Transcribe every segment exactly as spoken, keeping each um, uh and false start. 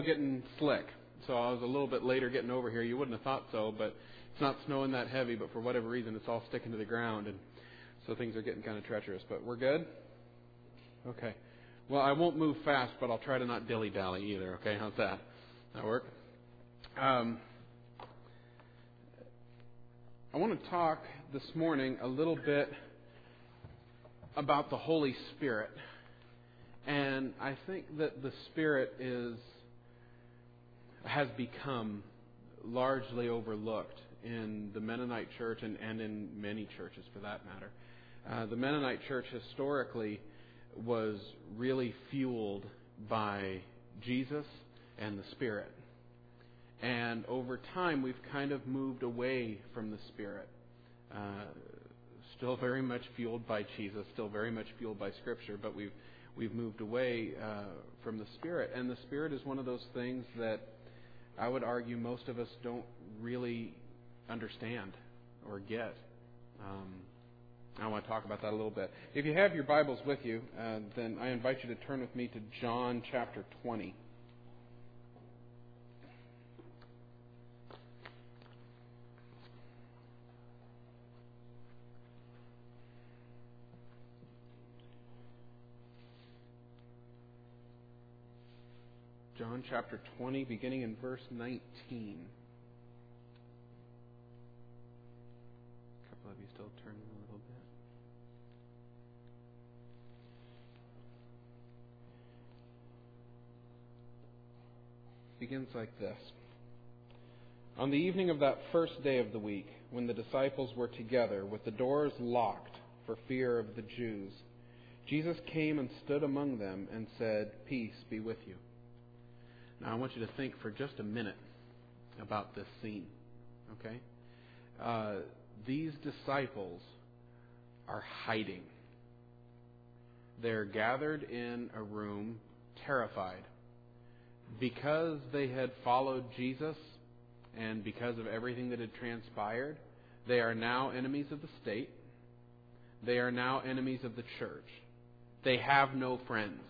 getting slick. So I was a little bit later getting over here. You wouldn't have thought so, but it's not snowing that heavy, but for whatever reason, it's all sticking to the ground, and so things are getting kind of treacherous. But we're good? Okay. Well, I won't move fast, but I'll try to not dilly-dally either, okay? How's that? That work? Um, I want to talk this morning a little bit about the Holy Spirit. And I think that the Spirit is has become largely overlooked in the Mennonite church and, and in many churches for that matter. Uh, the Mennonite church historically was really fueled by Jesus and the Spirit. And over time, we've kind of moved away from the Spirit. Uh, still very much fueled by Jesus, still very much fueled by Scripture, but we've we've moved away uh, from the Spirit. And the Spirit is one of those things that I would argue most of us don't really understand or get. Um, I want to talk about that a little bit. If you have your Bibles with you, uh, then I invite you to turn with me to John chapter twenty. John chapter twenty, beginning in verse nineteen. A couple of you still turning a little bit. Begins like this. On the evening of that first day of the week, when the disciples were together with the doors locked for fear of the Jews, Jesus came and stood among them and said, "Peace be with you." Now I want you to think for just a minute about this scene, okay? Uh, these disciples are hiding. They're gathered in a room, terrified. Because they had followed Jesus and because of everything that had transpired, they are now enemies of the state. They are now enemies of the church. They have no friends.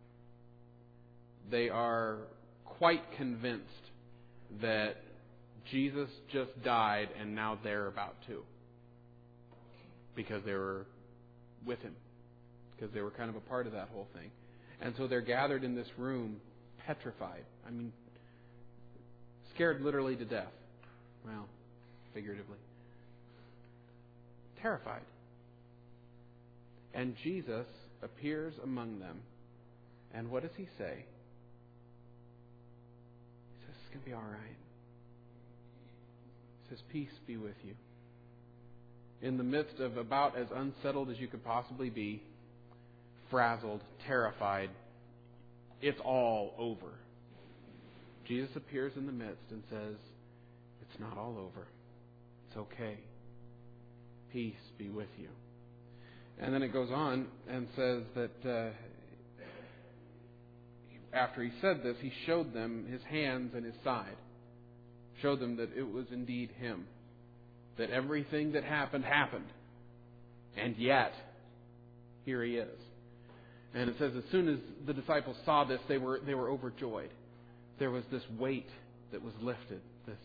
They are quite convinced that Jesus just died and now they're about to, because they were with him, because they were kind of a part of that whole thing. And so they're gathered in this room, petrified. I mean, scared literally to death. Well, figuratively. Terrified. And Jesus appears among them. And what does he say? It's going to be all right. He says, "Peace be with you." In the midst of about as unsettled as you could possibly be, frazzled, terrified, it's all over. Jesus appears in the midst and says, "It's not all over. It's okay. Peace be with you." And then it goes on and says that uh, after he said this, he showed them his hands and his side. Showed them that it was indeed him. That everything that happened, happened. And yet, here he is. And it says as soon as the disciples saw this, they were they were overjoyed. There was this weight that was lifted. This,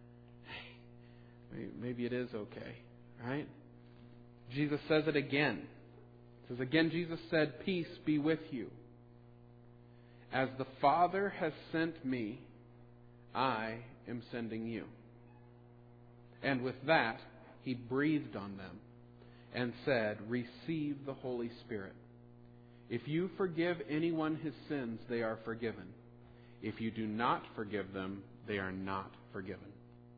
hey, maybe it is okay, right? Jesus says it again. It says again, Jesus said, "Peace be with you. As the Father has sent me, I am sending you." And with that, he breathed on them and said, "Receive the Holy Spirit. If you forgive anyone his sins, they are forgiven. If you do not forgive them, they are not forgiven."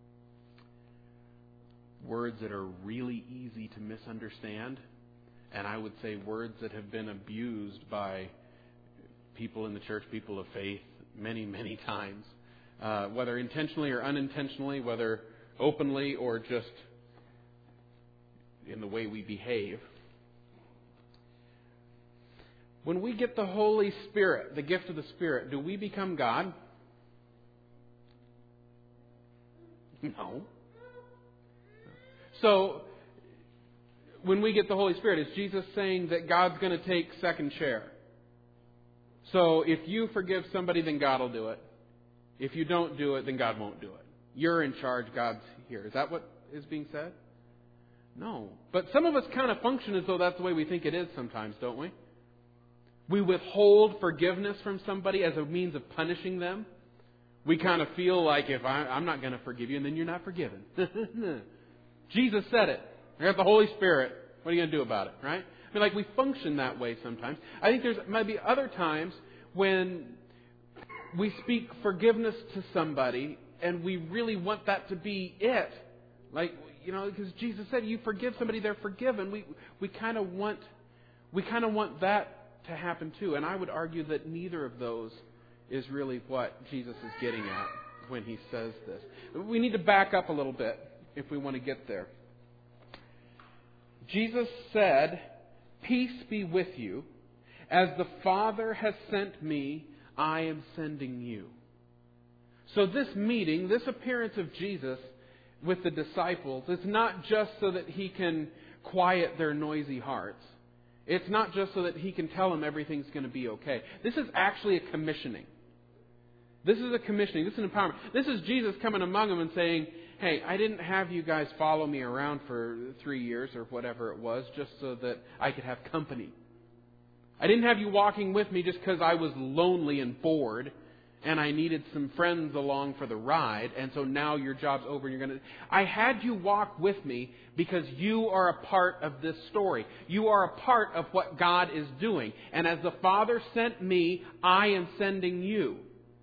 Words that are really easy to misunderstand, and I would say words that have been abused by people in the church, people of faith, many, many times. Uh, whether intentionally or unintentionally, whether openly or just in the way we behave. When we get the Holy Spirit, the gift of the Spirit, do we become God? No. So, when we get the Holy Spirit, is Jesus saying that God's going to take second chair? So, if you forgive somebody, then God will do it. If you don't do it, then God won't do it. You're in charge, God's here. Is that what is being said? No. But some of us kind of function as though that's the way we think it is sometimes, don't we? We withhold forgiveness from somebody as a means of punishing them. We kind of feel like, if I, I'm not going to forgive you, and then you're not forgiven. Jesus said it. I got the Holy Spirit. What are you going to do about it, right? I mean, like, we function that way sometimes. I think there's maybe other times when we speak forgiveness to somebody and we really want that to be it. Like, you know, because Jesus said, you forgive somebody, they're forgiven. We we kind of want we kind of want that to happen too. And I would argue that neither of those is really what Jesus is getting at when he says this. We need to back up a little bit if we want to get there. Jesus said, "Peace be with you. As the Father has sent me, I am sending you." So this meeting, this appearance of Jesus with the disciples, is not just so that he can quiet their noisy hearts. It's not just so that he can tell them everything's going to be okay. This is actually a commissioning. This is a commissioning. This is an empowerment. This is Jesus coming among them and saying, hey, I didn't have you guys follow me around for three years or whatever it was just so that I could have company. I didn't have you walking with me just because I was lonely and bored and I needed some friends along for the ride, and so now your job's over and you're going to... I had you walk with me because you are a part of this story. You are a part of what God is doing. And as the Father sent me, I am sending you.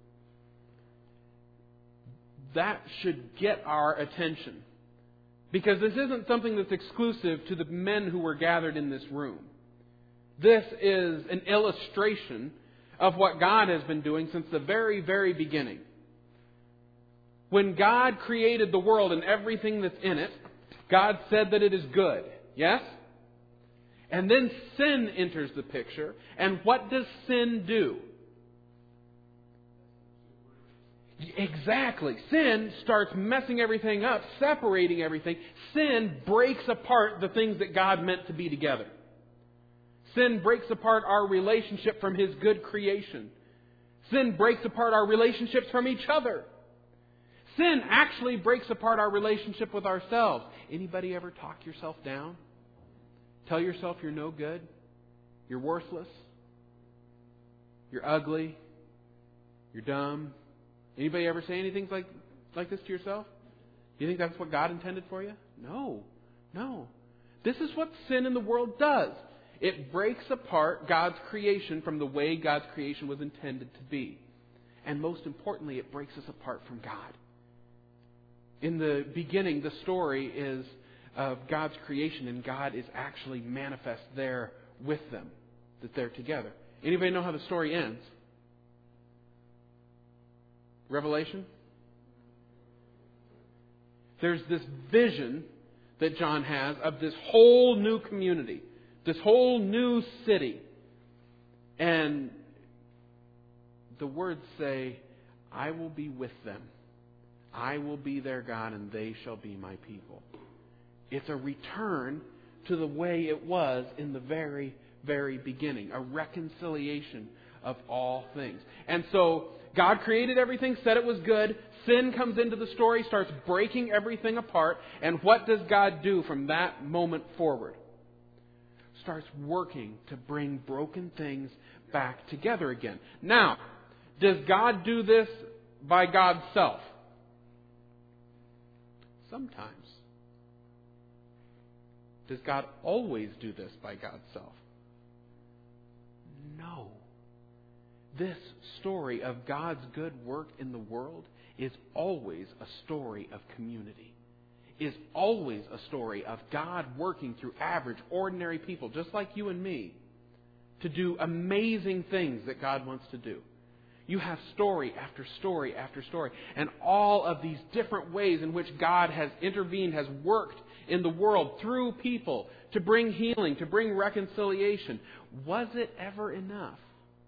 That should get our attention. Because this isn't something that's exclusive to the men who were gathered in this room. This is an illustration of what God has been doing since the very, very beginning. When God created the world and everything that's in it, God said that it is good. Yes? And then sin enters the picture. And what does sin do? Exactly. Sin starts messing everything up, separating everything. Sin breaks apart the things that God meant to be together. Sin breaks apart our relationship from His good creation. Sin breaks apart our relationships from each other. Sin actually breaks apart our relationship with ourselves. Anybody ever talk yourself down? Tell yourself you're no good? You're worthless? You're ugly? You're dumb? Anybody ever say anything like, like this to yourself? You think that's what God intended for you? No. No. This is what sin in the world does. It breaks apart God's creation from the way God's creation was intended to be. And most importantly, it breaks us apart from God. In the beginning, the story is of God's creation, and God is actually manifest there with them, that they're together. Anybody know how the story ends? Revelation? There's this vision that John has of this whole new community. This whole new city. And the words say, I will be with them. I will be their God and they shall be my people. It's a return to the way it was in the very, very beginning. A reconciliation of all things. And so God created everything, said it was good. Sin comes into the story, starts breaking everything apart. And what does God do from that moment forward? Starts working to bring broken things back together again. Now, does God do this by God's self? Sometimes. Does God always do this by God's self? No. This story of God's good work in the world is always a story of community. Is always a story of God working through average, ordinary people, just like you and me, to do amazing things that God wants to do. You have story after story after story, and all of these different ways in which God has intervened, has worked in the world through people to bring healing, to bring reconciliation. Was it ever enough?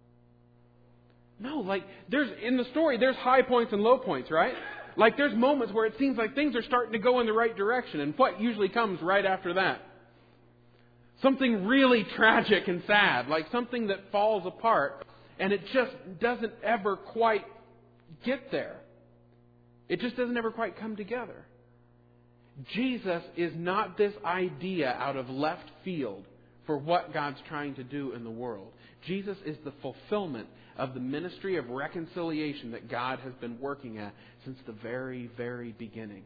No, like, there's in the story, there's high points and low points, right? Like, there's moments where it seems like things are starting to go in the right direction. And what usually comes right after that? Something really tragic and sad. Like something that falls apart. And it just doesn't ever quite get there. It just doesn't ever quite come together. Jesus is not this idea out of left field for what God's trying to do in the world. Jesus is the fulfillment of the ministry of reconciliation that God has been working at since the very, very beginning.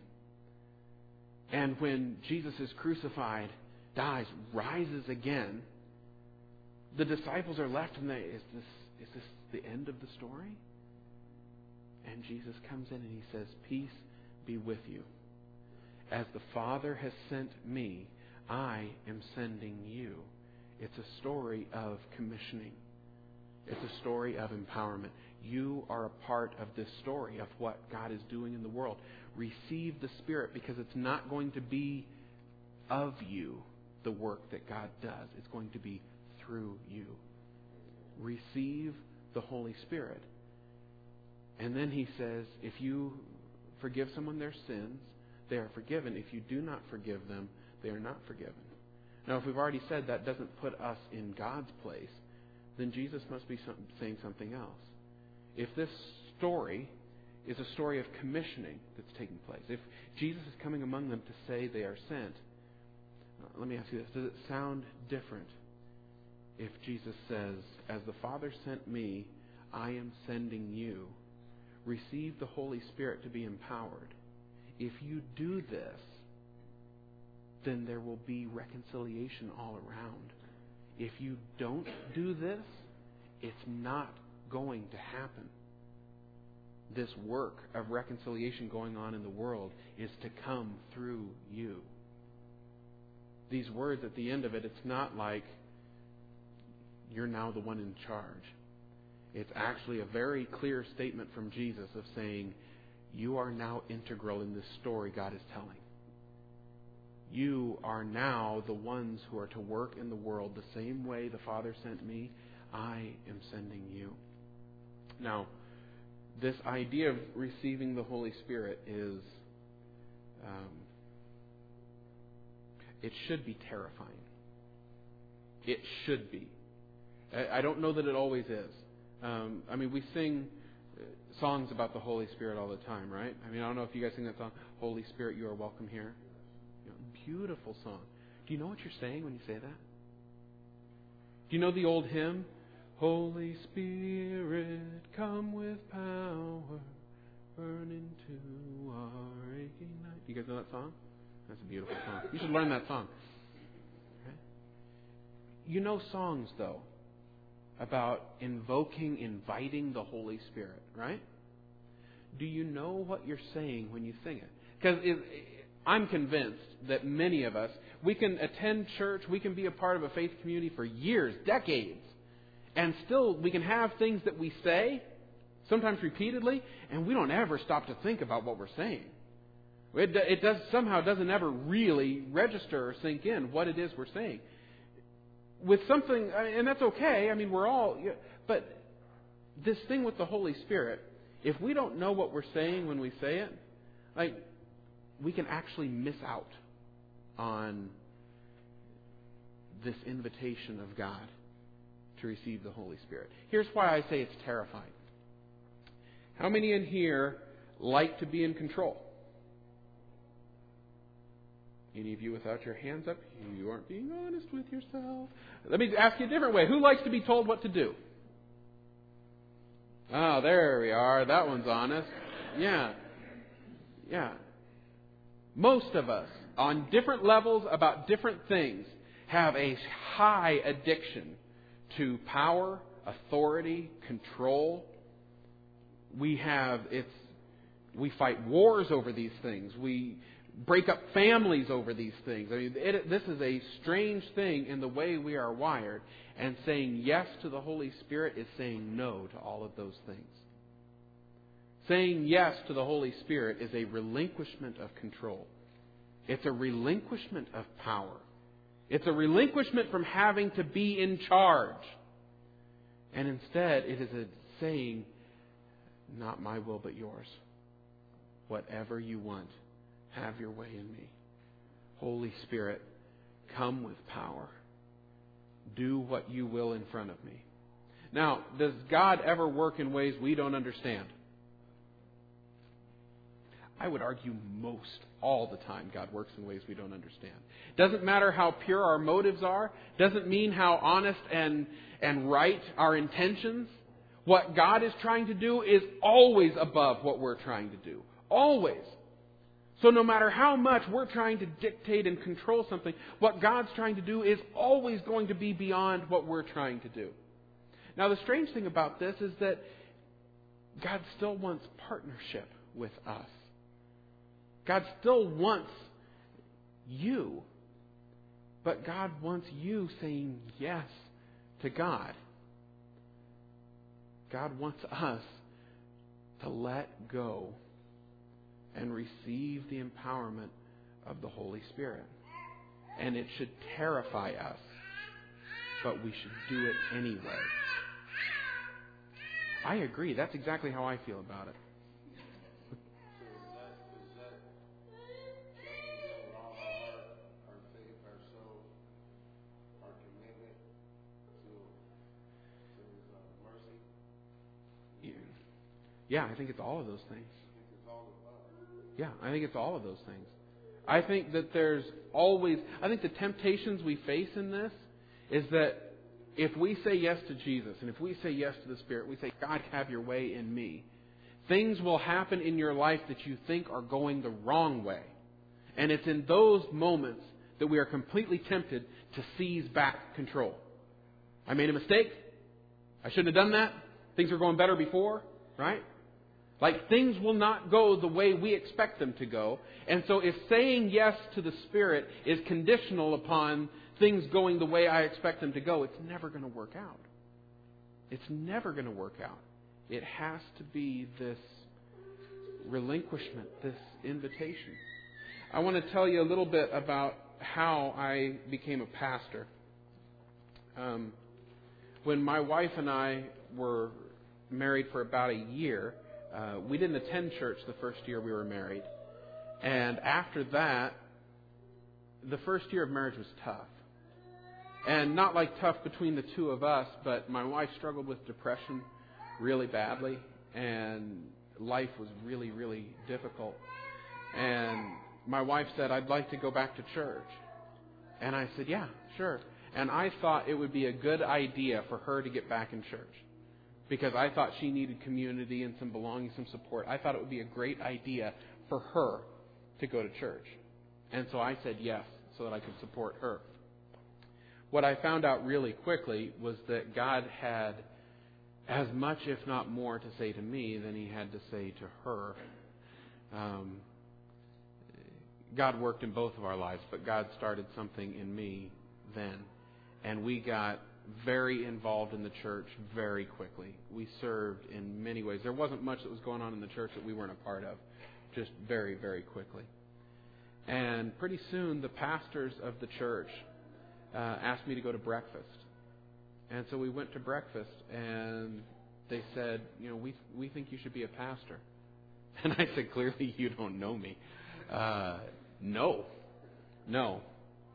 And when Jesus is crucified, dies, rises again, the disciples are left and they, is this, is this the end of the story? And Jesus comes in and He says, peace be with you. As the Father has sent me, I am sending you. It's a story of commissioning. It's a story of empowerment. You are a part of this story of what God is doing in the world. Receive the Spirit, because it's not going to be of you, the work that God does. It's going to be through you. Receive the Holy Spirit. And then He says, if you forgive someone their sins, they are forgiven. If you do not forgive them, they are not forgiven. Now, if we've already said that doesn't put us in God's place, then Jesus must be some, saying something else. If this story is a story of commissioning that's taking place, if Jesus is coming among them to say they are sent, uh, let me ask you this. Does it sound different if Jesus says, as the Father sent me, I am sending you? Receive the Holy Spirit to be empowered. If you do this, then there will be reconciliation all around. If you don't do this, it's not going to happen. This work of reconciliation going on in the world is to come through you. These words at the end of it, it's not like you're now the one in charge. It's actually a very clear statement from Jesus of saying, you are now integral in this story God is telling. You are now the ones who are to work in the world the same way the Father sent me. I am sending you. Now, this idea of receiving the Holy Spirit is, um, it should be terrifying. It should be. I, I don't know that it always is. Um, I mean, we sing songs about the Holy Spirit all the time, right? I mean, I don't know if you guys sing that song, Holy Spirit, you are welcome here. You know, beautiful song. Do you know what you're saying when you say that? Do you know the old hymn? Holy Spirit, come with power, burn into our aching night. You guys know that song? That's a beautiful song. You should learn that song. Okay? You know songs, though, about invoking, inviting the Holy Spirit, right? Do you know what you're saying when you sing it? Because I'm convinced that many of us, we can attend church, we can be a part of a faith community for years, decades, and still we can have things that we say, sometimes repeatedly, and we don't ever stop to think about what we're saying. It, it does somehow doesn't ever really register or sink in what it is we're saying. With something, and that's okay, I mean, we're all, but this thing with the Holy Spirit, if we don't know what we're saying when we say it, like, we can actually miss out on this invitation of God to receive the Holy Spirit. Here's why I say it's terrifying. How many in here like to be in control? Any of you without your hands up, you aren't being honest with yourself. Let me ask you a different way. Who likes to be told what to do? Oh, there we are. That one's honest. Yeah. Yeah. Most of us, on different levels about different things, have a high addiction to power, authority, control. We have, it's, we fight wars over these things. We break up families over these things. I mean, it, this is a strange thing in the way we are wired. And saying yes to the Holy Spirit is saying no to all of those things. Saying yes to the Holy Spirit is a relinquishment of control. It's a relinquishment of power. It's a relinquishment from having to be in charge. And instead, it is a saying, not my will but yours. Whatever you want, have your way in me. Holy Spirit, come with power. Do what you will in front of me. Now, does God ever work in ways we don't understand? I would argue most, all the time, God works in ways we don't understand. Doesn't matter how pure our motives are. Doesn't mean how honest and, and right our intentions. What God is trying to do is always above what we're trying to do. Always. So no matter how much we're trying to dictate and control something, what God's trying to do is always going to be beyond what we're trying to do. Now, the strange thing about this is that God still wants partnership with us. God still wants you. But God wants you saying yes to God. God wants us to let go and receive the empowerment of the Holy Spirit. And it should terrify us, but we should do it anyway. I agree. That's exactly how I feel about it. Yeah, I think it's all of those things. Yeah, I think it's all of those things. I think that there's always, I think the temptations we face in this is that if we say yes to Jesus and if we say yes to the Spirit, we say, God, have your way in me, things will happen in your life that you think are going the wrong way. And it's in those moments that we are completely tempted to seize back control. I made a mistake. I shouldn't have done that. Things were going better before, right? Like, things will not go the way we expect them to go. And so if saying yes to the Spirit is conditional upon things going the way I expect them to go, it's never going to work out. It's never going to work out. It has to be this relinquishment, this invitation. I want to tell you a little bit about how I became a pastor. Um, when my wife and I were married for about a year, Uh, we didn't attend church the first year we were married. And after that, the first year of marriage was tough. And not like tough between the two of us, but my wife struggled with depression really badly. And life was really, really difficult. And my wife said, I'd like to go back to church. And I said, yeah, sure. And I thought it would be a good idea for her to get back in church, because I thought she needed community and some belonging, some support. I thought it would be a great idea for her to go to church. And so I said yes, so that I could support her. What I found out really quickly was that God had as much, if not more, to say to me than He had to say to her. Um, God worked in both of our lives, but God started something in me then. And we got very involved in the church very quickly. We served in many ways. There wasn't much that was going on in the church that we weren't a part of, just very, very quickly. And pretty soon, the pastors of the church uh, asked me to go to breakfast. And so we went to breakfast, and they said, you know, we we think you should be a pastor. And I said, clearly you don't know me. Uh, no, no.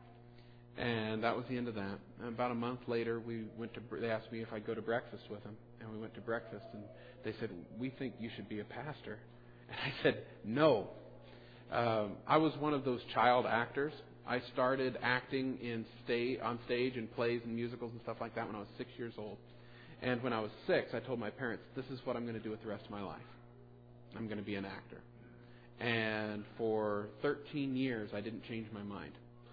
And that was the end of that. And about a month later, we went to. They asked me if I'd go to breakfast with them, and we went to breakfast. And they said, "We think you should be a pastor." And I said, "No." Um, I was one of those child actors. I started acting in sta- on stage in plays and musicals and stuff like that when I was six years old. And when I was six, I told my parents, "This is what I'm going to do with the rest of my life. I'm going to be an actor." And for thirteen years, I didn't change my mind.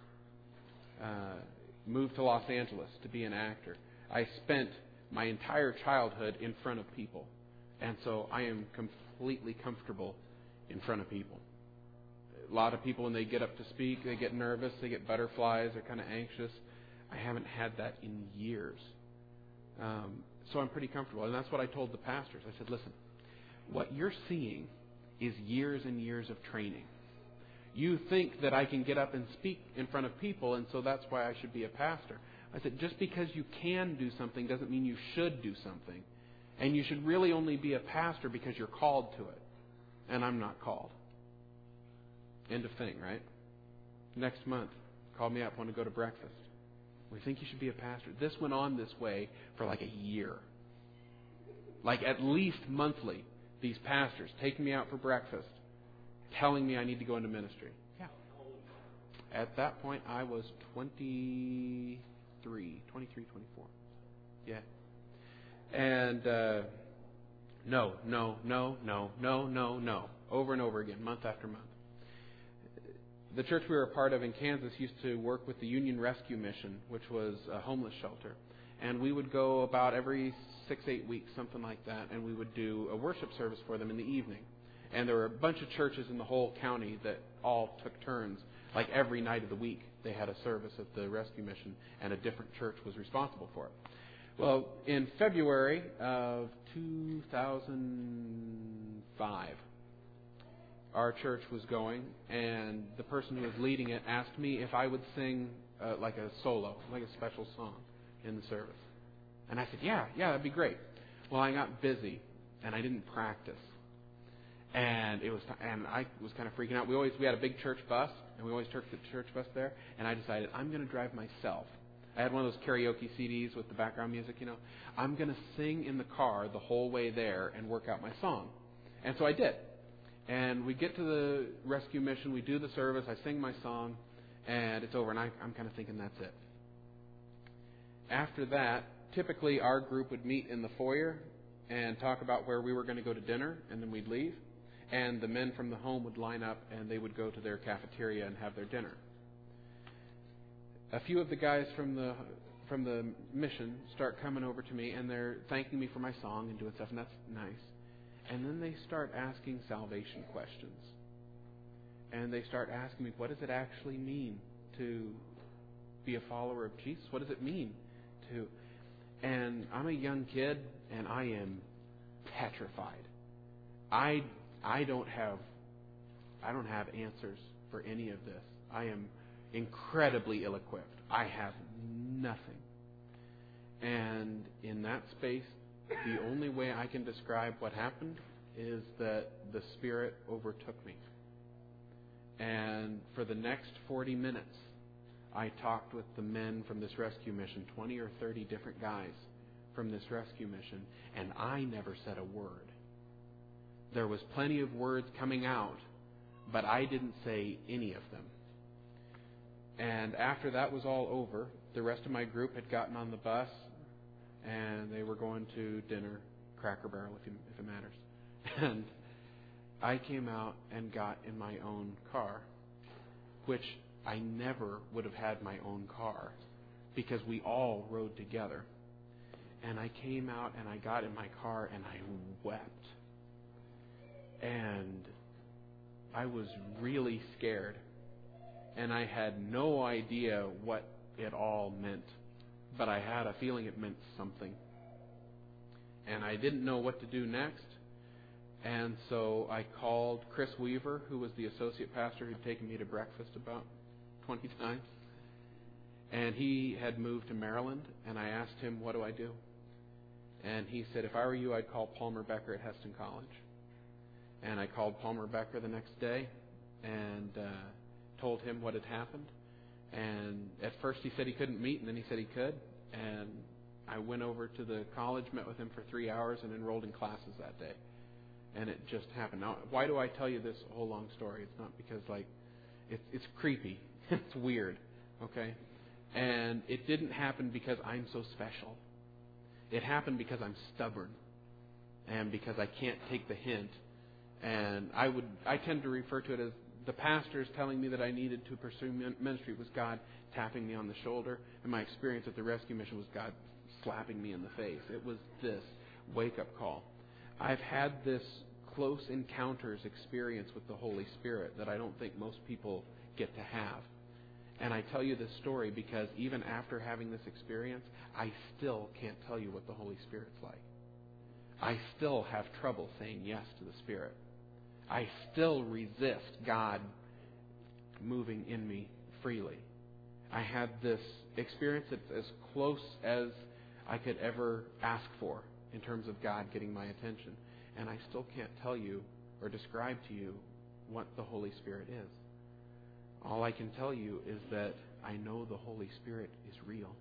Uh, moved to Los Angeles to be an actor. I spent my entire childhood in front of people. And so I am completely comfortable in front of people. A lot of people, when they get up to speak, they get nervous, they get butterflies, they're kind of anxious. I haven't had that in years. Um, so I'm pretty comfortable. And that's what I told the pastors. I said, listen, what you're seeing is years and years of training. You think that I can get up and speak in front of people, and so that's why I should be a pastor. I said, just because you can do something doesn't mean you should do something. And you should really only be a pastor because you're called to it. And I'm not called. End of thing, right? Next month, called me up, want to go to breakfast. We think you should be a pastor. This went on this way for like a year. Like at least monthly, these pastors taking me out for breakfast. telling me I need to go into ministry. Yeah. At that point, I was twenty-three, twenty-three, twenty-four. Yeah. And uh, no, no, no, no, no, no, no. Over and over again, month after month. The church we were a part of in Kansas used to work with the Union Rescue Mission, which was a homeless shelter. And we would go about every six, eight weeks, something like that, and we would do a worship service for them in the evening. And there were a bunch of churches in the whole county that all took turns. Like every night of the week, they had a service at the rescue mission, and a different church was responsible for it. Well, in February of two thousand five, our church was going, and the person who was leading it asked me if I would sing uh, like a solo, like a special song in the service. And I said, yeah, yeah, that'd be great. Well, I got busy, and I didn't practice. And it was, and I was kind of freaking out. We always, we had a big church bus, and we always took the church bus there, and I decided I'm going to drive myself. I had one of those karaoke C Ds with the background music, you know. I'm going to sing in the car the whole way there and work out my song. And so I did. And we get to the rescue mission, we do the service, I sing my song, and it's over, and I, I'm kind of thinking that's it. After that, typically our group would meet in the foyer and talk about where we were going to go to dinner, and then we'd leave. And the men from the home would line up, and they would go to their cafeteria and have their dinner. A few of the guys from the from the mission start coming over to me, and they're thanking me for my song and doing stuff, and that's nice. And then they start asking salvation questions. And they start asking me, what does it actually mean to be a follower of Jesus? What does it mean to... And I'm a young kid, and I am petrified. I I don't have I don't have answers for any of this. I am incredibly ill-equipped. I have nothing. And in that space, the only way I can describe what happened is that the Spirit overtook me. And for the next forty minutes, I talked with the men from this rescue mission, twenty or thirty different guys from this rescue mission, and I never said a word. There was plenty of words coming out, but I didn't say any of them. And after that was all over, the rest of my group had gotten on the bus, and they were going to dinner, Cracker Barrel, if, you, if it matters. And I came out and got in my own car, which I never would have had my own car, because we all rode together. And I came out and I got in my car and I wept. And I was really scared. And I had no idea what it all meant. But I had a feeling it meant something. And I didn't know what to do next. And so I called Chris Weaver, who was the associate pastor who'd taken me to breakfast about twenty times. And he had moved to Maryland. And I asked him, what do I do? And he said, if I were you, I'd call Palmer Becker at Heston College. And I called Palmer Becker the next day and uh, told him what had happened. And at first he said he couldn't meet, and then he said he could. And I went over to the college, met with him for three hours, and enrolled in classes that day. And it just happened. Now, why do I tell you this whole long story? It's not because, like, it's, it's creepy. It's weird, okay? And it didn't happen because I'm so special. It happened because I'm stubborn and because I can't take the hint. And I would I tend to refer to it as the pastors telling me that I needed to pursue ministry was God tapping me on the shoulder, and my experience at the rescue mission was God slapping me in the face. It was this wake-up call. I've had this close encounters experience with the Holy Spirit that I don't think most people get to have. And I tell you this story because even after having this experience, I still can't tell you what the Holy Spirit's like. I still have trouble saying yes to the Spirit. I still resist God moving in me freely. I had this experience that's as close as I could ever ask for in terms of God getting my attention. And I still can't tell you or describe to you what the Holy Spirit is. All I can tell you is that I know the Holy Spirit is real.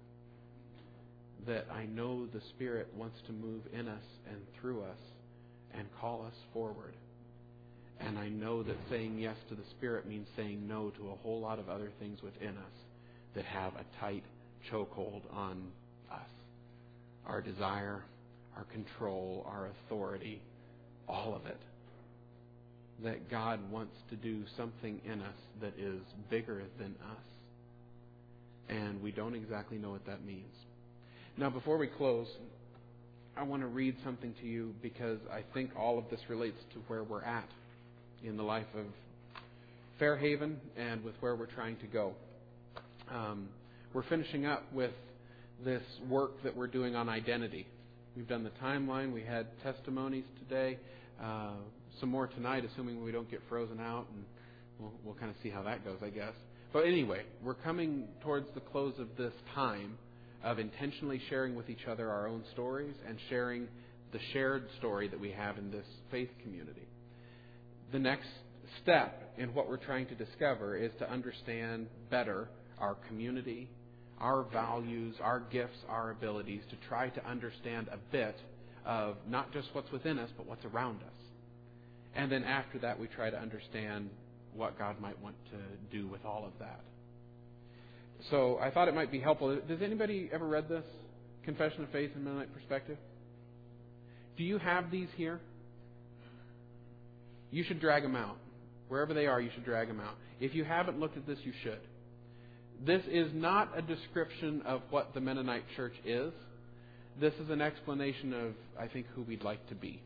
That I know the Spirit wants to move in us and through us and call us forward. And I know that saying yes to the Spirit means saying no to a whole lot of other things within us that have a tight chokehold on us. Our desire, our control, our authority, all of it. That God wants to do something in us that is bigger than us. And we don't exactly know what that means. Now, before we close, I want to read something to you because I think all of this relates to where we're at in the life of Fairhaven and with where we're trying to go. Um, we're finishing up with this work that we're doing on identity. We've done the timeline. We had testimonies today. Uh, some more tonight, assuming we don't get frozen out, and we'll, we'll kind of see how that goes, I guess. But anyway, we're coming towards the close of this time of intentionally sharing with each other our own stories and sharing the shared story that we have in this faith community. The next step in what we're trying to discover is to understand better our community, our values, our gifts, our abilities, to try to understand a bit of not just what's within us, but what's around us. And then after that, we try to understand what God might want to do with all of that. So I thought it might be helpful. Does anybody ever read this? Confession of Faith and Mennonite Perspective? Do you have these here? You should drag them out. Wherever they are, you should drag them out. If you haven't looked at this, you should. This is not a description of what the Mennonite Church is. This is an explanation of, I think, who we'd like to be.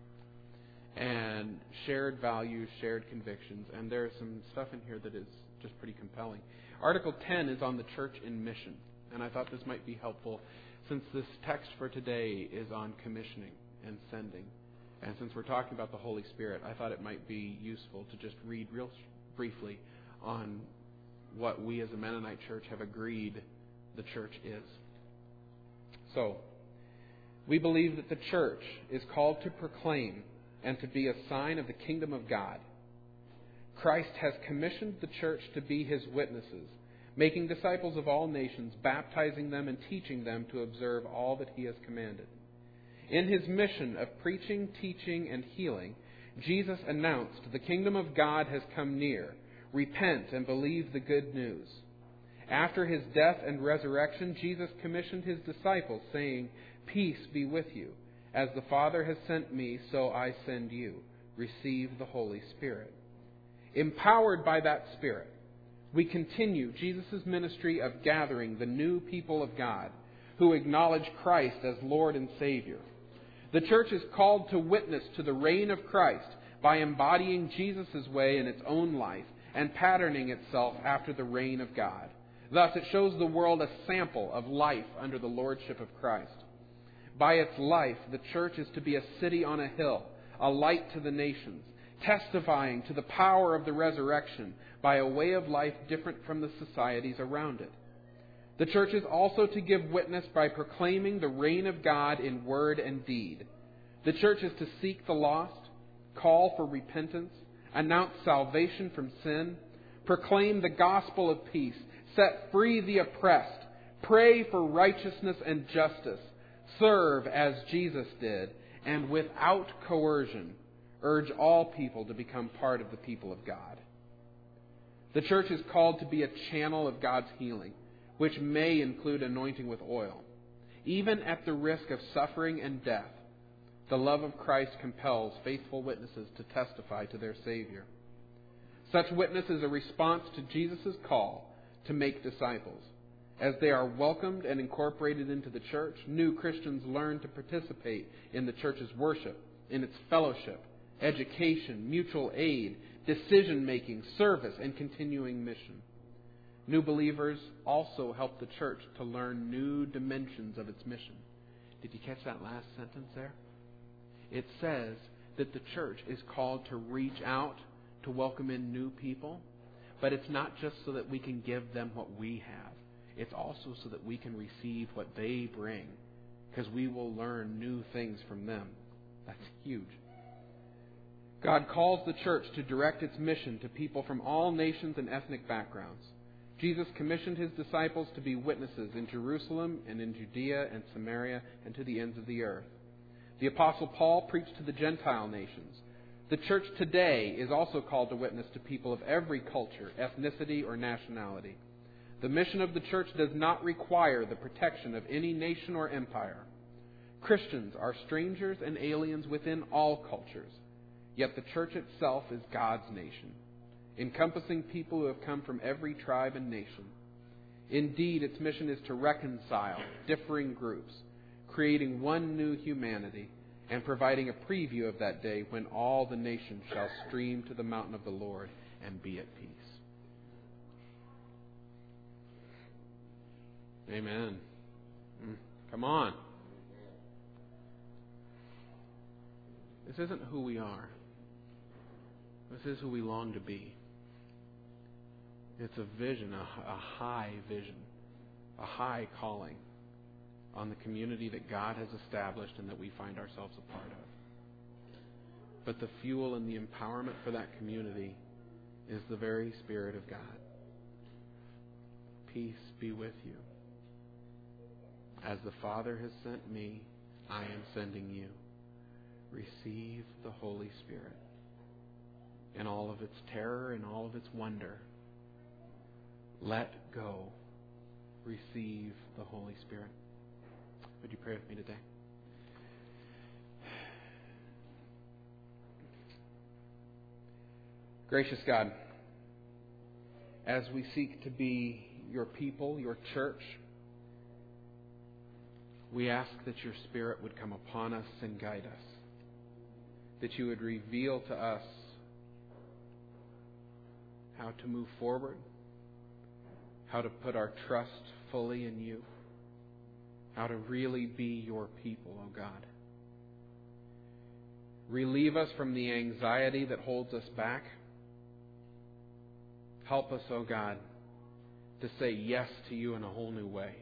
And shared values, shared convictions. And there's some stuff in here that is just pretty compelling. Article ten is on the church in mission. And I thought this might be helpful since this text for today is on commissioning and sending. And since we're talking about the Holy Spirit, I thought it might be useful to just read real briefly on what we as a Mennonite church have agreed the church is. So, we believe that the church is called to proclaim and to be a sign of the kingdom of God. Christ has commissioned the church to be His witnesses, making disciples of all nations, baptizing them and teaching them to observe all that He has commanded. In His mission of preaching, teaching, and healing, Jesus announced, "The kingdom of God has come near. Repent and believe the good news." After His death and resurrection, Jesus commissioned His disciples, saying, "Peace be with you. As the Father has sent me, so I send you. Receive the Holy Spirit." Empowered by that Spirit, we continue Jesus' ministry of gathering the new people of God who acknowledge Christ as Lord and Savior. The church is called to witness to the reign of Christ by embodying Jesus' way in its own life and patterning itself after the reign of God. Thus, it shows the world a sample of life under the lordship of Christ. By its life, the church is to be a city on a hill, a light to the nations, testifying to the power of the resurrection by a way of life different from the societies around it. The church is also to give witness by proclaiming the reign of God in word and deed. The church is to seek the lost, call for repentance, announce salvation from sin, proclaim the gospel of peace, set free the oppressed, pray for righteousness and justice, serve as Jesus did, and without coercion, urge all people to become part of the people of God. The church is called to be a channel of God's healing, which may include anointing with oil. Even at the risk of suffering and death, the love of Christ compels faithful witnesses to testify to their Savior. Such witness is a response to Jesus' call to make disciples. As they are welcomed and incorporated into the church, new Christians learn to participate in the church's worship, in its fellowship, education, mutual aid, decision-making, service, and continuing mission. New believers also help the church to learn new dimensions of its mission. Did you catch that last sentence there? It says that the church is called to reach out to welcome in new people, but it's not just so that we can give them what we have. It's also so that we can receive what they bring, because we will learn new things from them. That's huge. God calls the church to direct its mission to people from all nations and ethnic backgrounds. Jesus commissioned His disciples to be witnesses in Jerusalem and in Judea and Samaria and to the ends of the earth. The Apostle Paul preached to the Gentile nations. The The church today is also called to witness to people of every culture, ethnicity, or nationality. The mission of the church does not require the protection of any nation or empire. Christians are strangers and aliens within all cultures, yet the church itself is God's nation, encompassing people who have come from every tribe and nation. Indeed, its mission is to reconcile differing groups, creating one new humanity, and providing a preview of that day when all the nations shall stream to the mountain of the Lord and be at peace. Amen. Mm, come on. This isn't who we are. This is who we long to be. It's a vision, a, a high vision, a high calling on the community that God has established and that we find ourselves a part of. But the fuel and the empowerment for that community is the very Spirit of God. Peace be with you. As the Father has sent me, I am sending you. Receive the Holy Spirit in all of its terror and all of its wonder. Let go. Receive the Holy Spirit. Would you pray with me today? Gracious God, as we seek to be your people, your church, we ask that your Spirit would come upon us and guide us, that you would reveal to us how to move forward, how to put our trust fully in you, how to really be your people, O God. Relieve us from the anxiety that holds us back. Help us, O God, to say yes to you in a whole new way.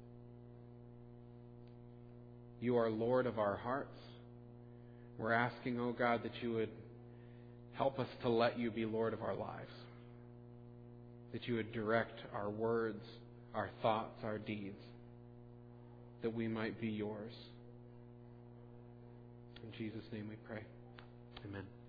You are Lord of our hearts. We're asking, O God, that you would help us to let you be Lord of our lives, that you would direct our words, our thoughts, our deeds, that we might be yours. In Jesus' name we pray. Amen.